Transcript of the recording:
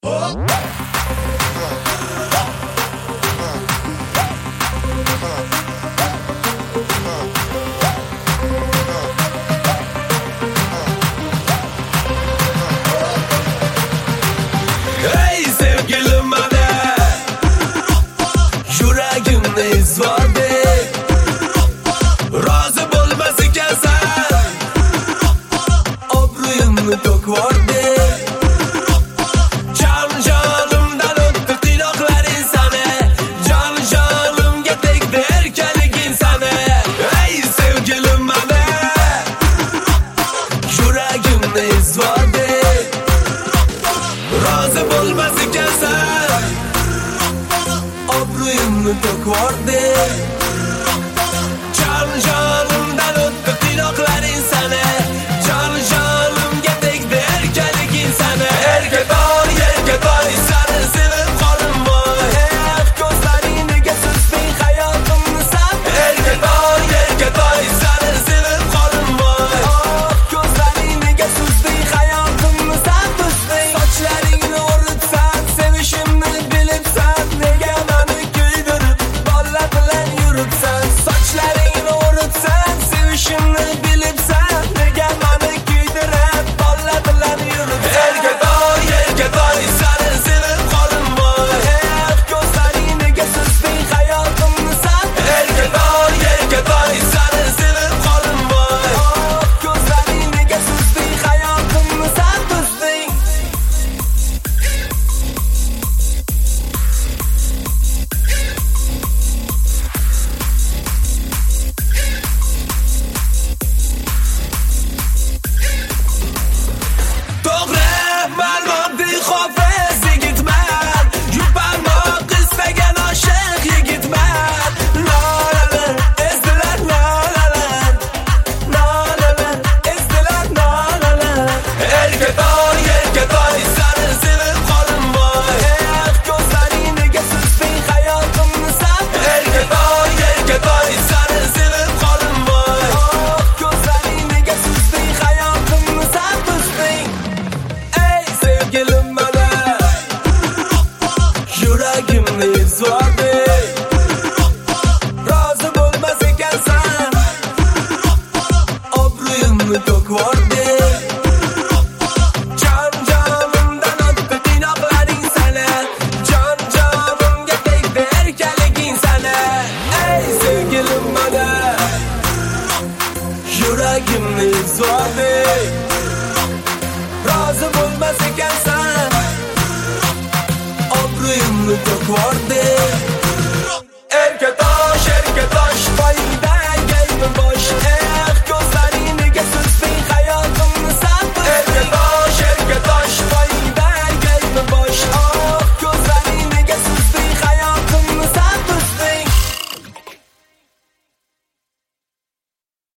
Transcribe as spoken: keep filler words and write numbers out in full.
Hey sevgilim ana, yuragimni izvordi, rozi bo'lmas ekansan, obro'yimni to'kvordi. Jon jonimdan o'tdi qiynoqlaring sani, jon jonimga tegdi erkaliging sani. Hey sevgilim ana, yuragimni izvordi, rozi bo'lmas ekansan, obro'yimni to'kvordi. Jon jonimdan o'tdi qiynoqlaring sani, jon jonimga tegdi erkaliging sani. Erga toy, erga toy, seni sevib qoldim voy, eh, ko'zlaring nega suzding hayotimni san. Erga toy, erga toy, seni sevib qoldim voy, oh, ko'zlaring nega suzding hayotimni san buzding. Sochlaringni o'ritsan, sevishimni bilibsan, nega meni kuydirib bola bilan yuribsan. Sochlaringni o'ritsan, sevishimni bilibsan, nega meni kuydirib bola bilan yuribsan. Erga toy, erga toy, seni sevib qoldim voy, eh, ko'zlaring nega suzding hayotimni san. Erga toy, erga toy, seni sevib qoldim voy, oh, ko'zlaring nega suzding hayotimni san buzding. To'g'ri, men oddiy hofiz yigitman, yupanmoq istagan oshiq yigitman. Lolalar ezdilar, lolalar, lolalar ezdilar, lolalar. Erga toy, erga toy, seni sevib qoldim voy, eh, ko'zlaring nega suzding hayotimni san. Erga toy, erga toy, seni sevib qoldim voy, oh, ko'zlaring nega suzding hayotimni san buzding. Ey sevgilim ana, yuragimni izvordi,